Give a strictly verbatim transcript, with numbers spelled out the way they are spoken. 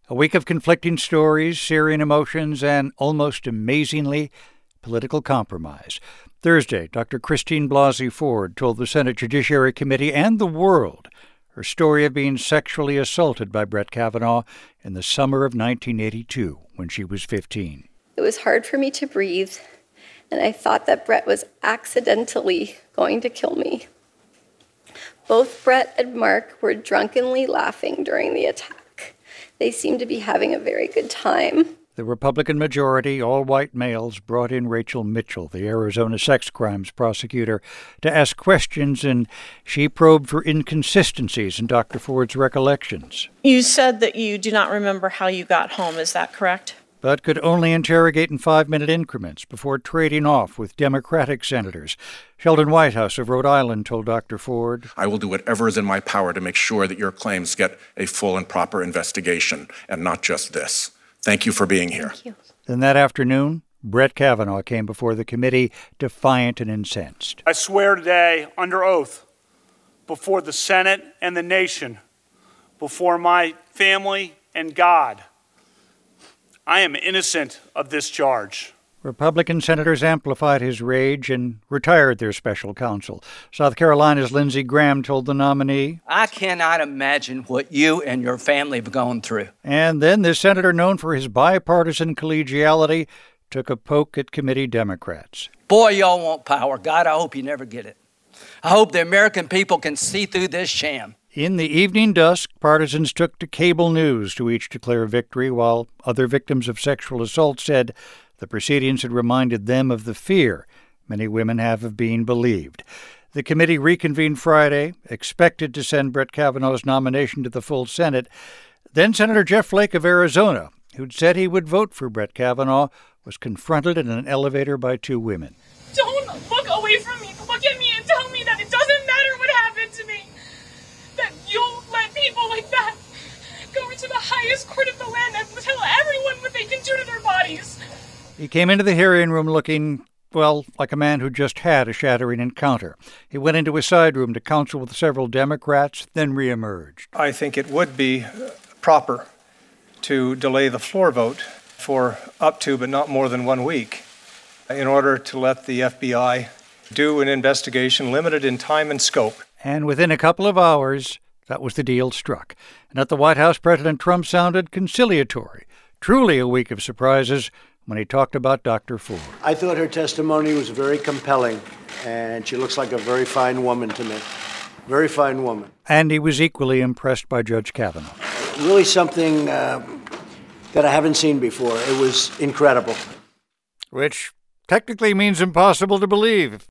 A week of conflicting stories, searing emotions, and, almost amazingly, political compromise. Thursday, Doctor Christine Blasey Ford told the Senate Judiciary Committee and the world her story of being sexually assaulted by Brett Kavanaugh in the summer of nineteen eighty-two when she was fifteen. It was hard for me to breathe, and I thought that Brett was accidentally going to kill me. Both Brett and Mark were drunkenly laughing during the attack. They seemed to be having a very good time. The Republican majority, all white males, brought in Rachel Mitchell, the Arizona sex crimes prosecutor, to ask questions, and she probed for inconsistencies in Doctor Ford's recollections. You said that you do not remember how you got home, is that correct? But could only interrogate in five-minute increments before trading off with Democratic senators. Sheldon Whitehouse of Rhode Island told Doctor Ford, I will do whatever is in my power to make sure that your claims get a full and proper investigation, and not just this. Thank you for being here. Thank you. Then that afternoon, Brett Kavanaugh came before the committee, defiant and incensed. I swear today, under oath, before the Senate and the nation, before my family and God, I am innocent of this charge. Republican senators amplified his rage and retired their special counsel. South Carolina's Lindsey Graham told the nominee, I cannot imagine what you and your family have gone through. And then this senator, known for his bipartisan collegiality, took a poke at committee Democrats. Boy, y'all want power. God, I hope you never get it. I hope the American people can see through this sham. In the evening dusk, partisans took to cable news to each declare victory, while other victims of sexual assault said the proceedings had reminded them of the fear many women have of being believed. The committee reconvened Friday, expected to send Brett Kavanaugh's nomination to the full Senate. Then Senator Jeff Flake of Arizona, who'd said he would vote for Brett Kavanaugh, was confronted in an elevator by two women. Don't look away from me. Look at me and tell me that it doesn't matter what happened to me. That you'll let people like that go into the highest court of the land and tell everyone what they can do to their bodies. He came into the hearing room looking, well, like a man who just had a shattering encounter. He went into a side room to counsel with several Democrats, then reemerged. I think it would be proper to delay the floor vote for up to but not more than one week in order to let the F B I do an investigation limited in time and scope. And within a couple of hours, that was the deal struck. And at the White House, President Trump sounded conciliatory. Truly a week of surprises when he talked about Doctor Ford. I thought her testimony was very compelling, and she looks like a very fine woman to me. Very fine woman. And he was equally impressed by Judge Kavanaugh. Really something uh, that I haven't seen before. It was incredible. Which technically means impossible to believe.